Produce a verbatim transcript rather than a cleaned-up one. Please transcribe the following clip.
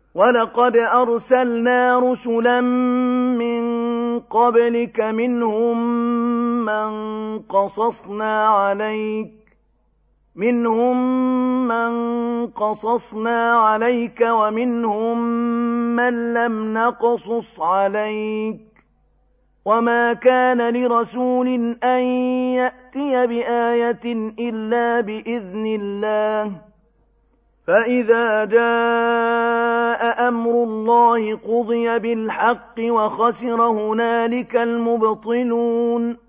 وَلَقَدْ أَرْسَلْنَا رُسُلًا مِّن قَبْلِكَ مِنْهُم مَّن قَصَصْنَا عَلَيْكَ مِنْهُم مَّن قَصَصْنَا عَلَيْكَ وَمِنْهُم مَّن لَّمْ نَقْصُصْ عَلَيْكَ ۗ وَمَا كَانَ لِرَسُولٍ أَن يَأْتِيَ بِآيَةٍ إِلَّا بِإِذْنِ اللَّهِ ۚ فَإِذَا جَاءَ أَمْرُ اللَّهِ قُضِيَ بِالْحَقِّ وَخَسِرَ هُنَالِكَ الْمُبْطِلُونَ